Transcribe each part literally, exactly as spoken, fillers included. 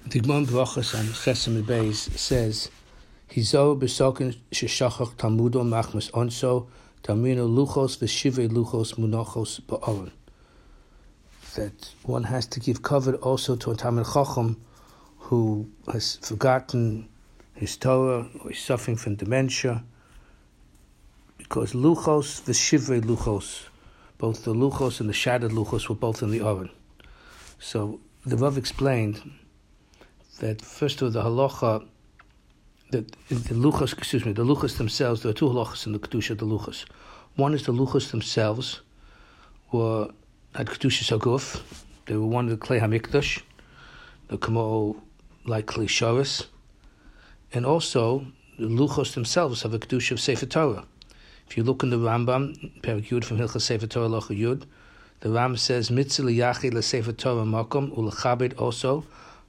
The Gemara Brachos on Chesed Beis says, "Hizo b'sokin sheshachach talmudo machmas onso talmino luchos v'shivei luchos munachos ba'aron." That one has to give cover also to a Talmid Chacham who has forgotten his Torah or is suffering from dementia, because luchos v'shivei luchos, both the luchos and the shattered luchos were both in the Aron. So the Rav explained that first of all, the halacha, that in the luchos, excuse me, the luchos themselves, there are two halachas in the kedusha of the luchos. One is the luchos themselves were had kedusha saguf. They were one of the klei hamikdash, the kamo like klei sharis, and also the luchos themselves have a kedusha of sefer Torah. If you look in the Rambam, Perek Yud from Hilchos Sefer Torah Lacha Yud, the Ram says mitzvah liyachid lesefer Torah makom ulechabed also.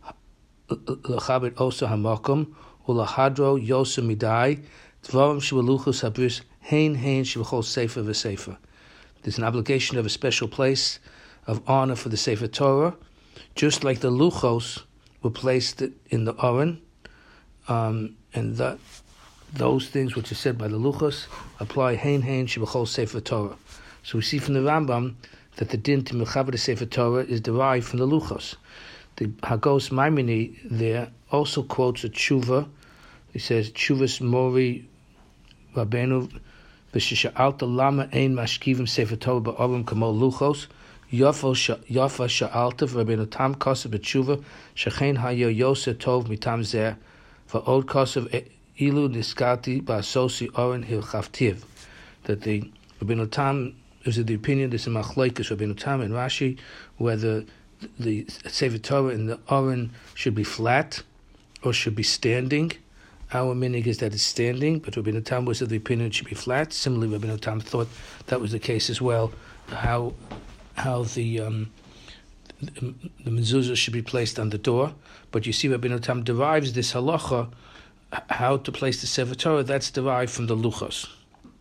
L'chabed also hamakom ulahadro yosem midai dvarim shebeluchos habris hein hein shebechol sefer v'sefer. There's an obligation of a special place of honor for the Sefer Torah, just like the luchos were placed in the Aron, um, and that those things which are said by the luchos apply hein hein shebechol sefer Torah. So we see from the Rambam that the din to mechaber Sefer Torah is derived from the luchos. The Hagos Maimoni there also quotes a tshuva. He says, "Tshuvas mori rabenu v'shisha'alta lama ein mashkivim sefer Torah ba'arim kamo luchos yafa sha'alta v'rabenu tam kasev b'tshuva shechein hayo yoseh tov mitam zeh v'od kasev ilu niskati ba'asosi oren hilchavtiv." That the Rabbeinu Tam is of the opinion, this is machlokes Rabbeinu Tam and Rashi, whether the Sefer Torah in the Aron should be flat or should be standing. Our minig is that it's standing, but Rabbeinu Tam was of the opinion it should be flat. Similarly, Rabbeinu Tam thought that was the case as well. How how the um, the, the mezuzah should be placed on the door. But you see, Rabbeinu Tam derives this halacha, how to place the Sefer Torah. That's derived from the luchos.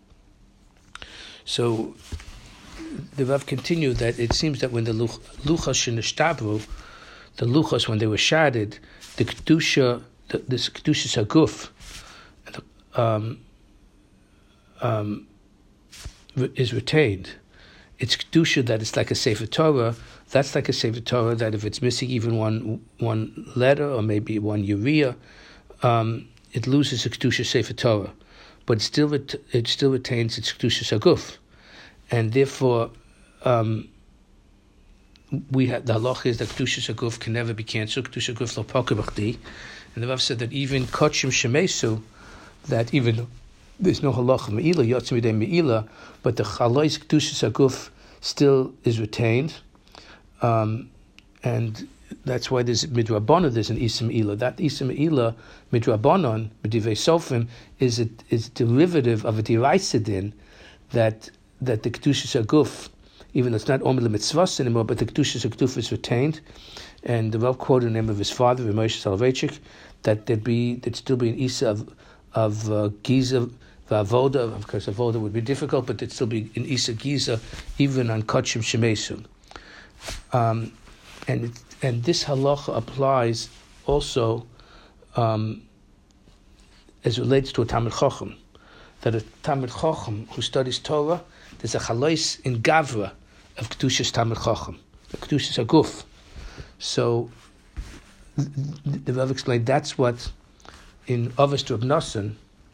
So the Rav continued that it seems that when the luchos shenishtabru, the luchos when they were shattered, the kedusha, the, this kedusha saguf, um, um, is retained. It's kedusha that it's like a sefer Torah. That's like a sefer Torah that if it's missing even one one letter or maybe one urea, um, it loses its kedusha sefer Torah, but still it it still retains its kedusha saguf. And therefore, um, we have the halacha is that kedusha saguf can never be cancelled. Kedusha saguf lo poker b'chdi, and the Rav said that even kachim shemesu, that even there's no halacha meila yotzim midei meila, but the chalois kedusha saguf still is retained, um, and that's why there's midrabanan. There's an isa meila. That isa meila midrabanan medivei sofim is a is a derivative of a deraisa din that. that the Kedusha Saguf, even though it's not Omer Mitzvahs anymore, but the Kedusha Saguf is retained. And the Rav quoted the name of his father, Moshe Soloveitchik, that there'd be there'd still be an Isa of of uh, Giza Vavoda. Of course, Avoda would be difficult, but there'd still be an Isa Giza even on Kachim Shemesu. Um, and it, and this halacha applies also um, as relates to a Talmid Chacham, that a Talmid Chacham who studies Torah, there's a chalois in Gavra of Kedushas Talmid Chacham, the Kedushas Aguf. So the, the Rav explained that's what in Avos to Reb Nosson,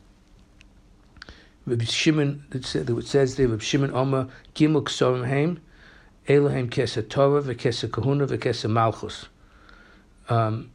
Rabbi Shimon, it says there, Rabbi Shimon Omer, Gimel Ksorim Heim, Elohim Kesa Torah, V'Kesa Kahuna, V'Kesa Malchus. Um,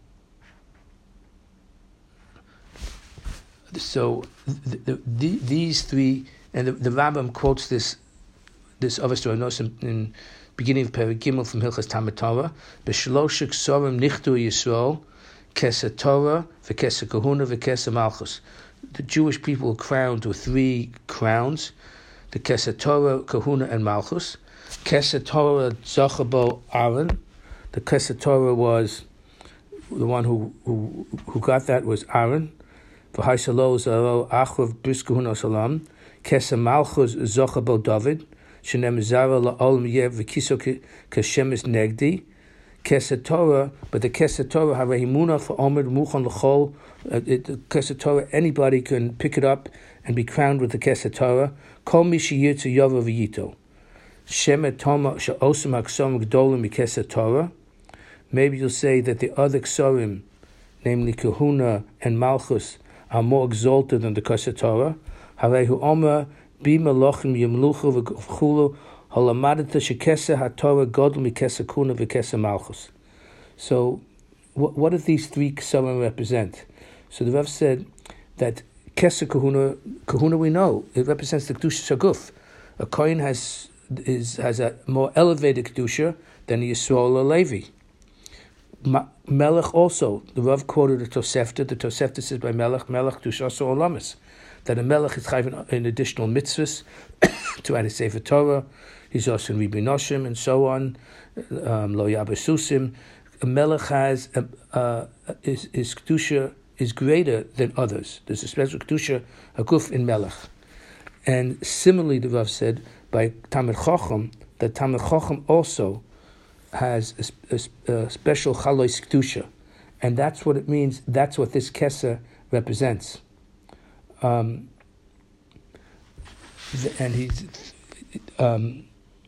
so the, the, the, these three, and the, the Rambam quotes this this Avos to Reb Nosson in beginning of Perek Gimel from Hilchas Talmud Torah. B'shlosh ksorim nichtu Yisrael, Kesa Torah, v'Kesa Kahuna, v'Kesa Malchus. The Jewish people were crowned with three crowns: the Kesa Torah, Kahuna, and Malchus. Kesa Torah Zachabo Aaron. The Kesa Torah was the one who who who got that was Aaron. V'haisalo zaro achrav briskahun salam. Kesa Malchus Zachabo David. Shenem zara la'olam yev v'kiso kashemis negdi. Keser Torah, but the Keser Torah have a himuna for Omer Muchan L'chol. The Keser Torah, anybody can pick it up and be crowned with the Keser Torah. Kol mi sheyirtzu yavo v'yito. Shemet Toma she'osem aksom gdolim mikeser Torah. Maybe you'll say that the other ksorim, namely Kahuna and Malchus, are more exalted than the Keser Torah. Harehu Omer bi melochim yimluchu v'chulu halamadata shekeser haTorah godol mikeser Kuna v'keser Malchus. So, what, what do these three ksorim represent? So the Rav said that Keser Kahuna, Kahuna we know it represents the Kedusha Saguf. A Kohen has is has a more elevated Kedusha than the Yisrael or Levi. Ma, Melech also, the Rav quoted the Tosefta. The Tosefta says by Melech, Melech Kedusha Olamis, that a Melech is chayv in additional mitzvahs to add a Sefer Torah. He's also in Ribi Noshim and so on. Um, Lo Yabesusim. A Melech has a, uh, his, his Kedusha is greater than others. There's a special Kedusha, a guf in Melech. And similarly, the Rav said by Talmid Chacham, that Talmid Chacham also has a, a, a special Chalois Kedusha. And that's what it means, that's what this Keser represents. Um, and he's... Um,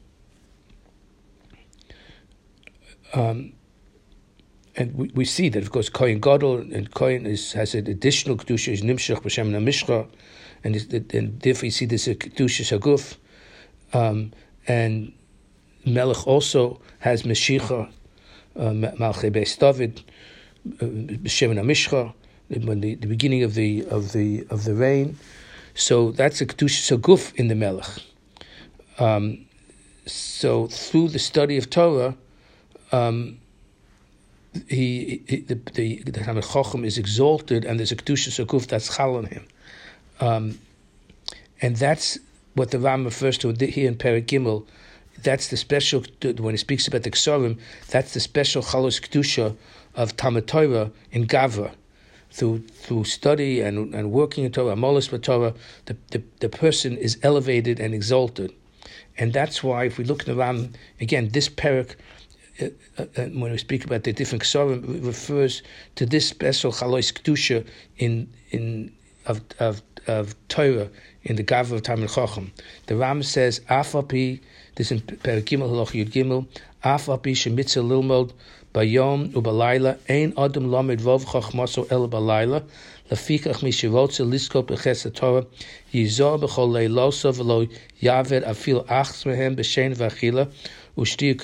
um, And we, we see that, of course, Kohen Gadol and Kohen is, has an additional Kedusha, is Nimshach B'Shem Namishcha, and, and therefore you see this Kedusha Saguf. Um, and Melech also has Meshicha, uh, Malchei Beis David, B'Shem Namishcha, when the, the beginning of the of the of the reign. So that's a Kedusha Saguf in the Melech. Um, so through the study of Torah, um, He, he the the, the Talmid Chacham is exalted, and there's a Kedusha Saguf that's chal on him, um, and that's what the Ram refers to here in Perek Gimel. That's the special when he speaks about the Ksorim. That's the special chalos Kedusha of Talmid Torah in Gavra, through through study and and working in Torah, Amolos b'Torah. The, the the person is elevated and exalted, and that's why if we look at the Ram again, this Perek. Uh, uh, when we speak about the different ksorim, it refers to this special chalois kedusha in in of of of Torah in the Gavra of Talmid Chacham. The Ram says, "Afapi." This in Perek Gimel Halach Yud Gimel. Afapi shemitzah lilmod bayom ubalayla ein adam lamed vov chachmaso el balayla lafikach mishirotze liskop beches Torah yizor bechol leilosa v'lo yaver afil achs mehem b'shein v'achila. Um,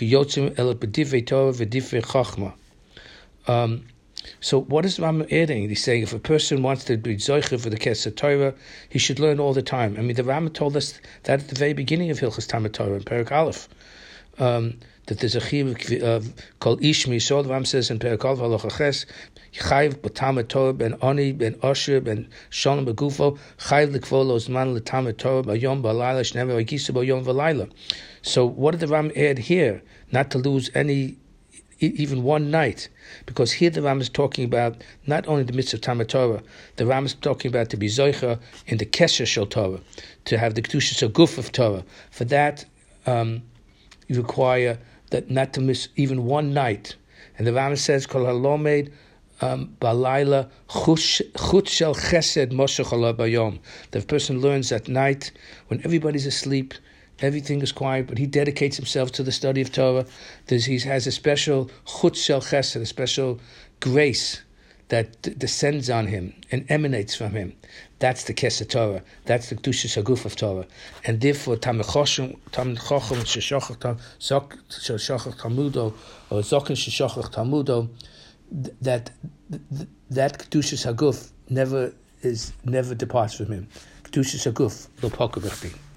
so what is Ram adding? He's saying if a person wants to be zoicher for the Keser Torah, he should learn all the time. I mean, the Ram told us that at the very beginning of Hilchos Talmid Torah in Perek Aleph, um, that there's a chiv of called Ishmi. So the Ram says in Perek Aleph Halacha Ches, Chayv b'Talmid Torah ben Oni ben Osher ben Shalom begufo Chayv l'kvolo zman l'Talmid Torah b'yom b'alayla shnever v'gisu b'yom v'alayla. So what did the Ram add here? Not to lose any, even one night, because here the Ram is talking about not only the mitzvah of Talmid Torah, the Ram is talking about to be zoicha in the Kesher Shel Torah, to have the Kedusha Saguf of Torah. For that, um, you require that not to miss even one night. And the Ram says, Kol halomed balayla chut shel chesed moshech ala bayom. The person learns at night when everybody's asleep. Everything is quiet, but he dedicates himself to the study of Torah. There's, he has a special chutz shel chesed, a special grace that d- descends on him and emanates from him. That's the Keser Torah. That's the Kedusha Saguf of Torah. And therefore, Talmid Chacham, Talmid Chacham, Sheshachach Talmudo, or Zokin Sheshachach Talmudo, that that Kedusha Saguf never is never departs from him. Kedusha Saguf lo paka b'chdi.